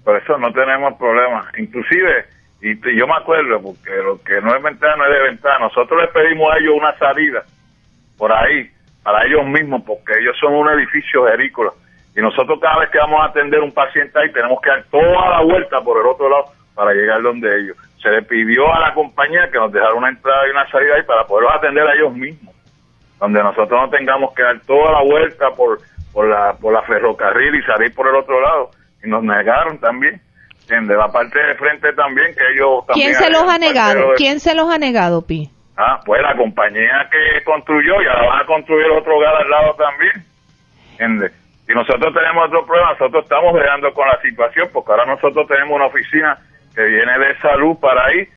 Por eso no tenemos problemas. Inclusive, y yo me acuerdo, porque lo que no es ventana no es de ventana. Nosotros les pedimos a ellos una salida por ahí, para ellos mismos, porque ellos son un edificio agrícola. Y nosotros cada vez que vamos a atender un paciente ahí, tenemos que dar toda la vuelta por el otro lado para llegar donde ellos. Se le pidió a la compañía que nos dejara una entrada y una salida ahí para poderlos atender a ellos mismos, donde nosotros no tengamos que dar toda la vuelta por la ferrocarril y salir por el otro lado. Y nos negaron también. De la parte de frente también, que ellos también... ¿Quién se los ha negado? ¿Quién se los ha negado, Pi? Pues la compañía que construyó, y ahora van a construir otro hogar al lado también. ¿Entiendes? Y nosotros tenemos otro problema, nosotros estamos bregando con la situación, porque ahora nosotros tenemos una oficina que viene de salud para ahí,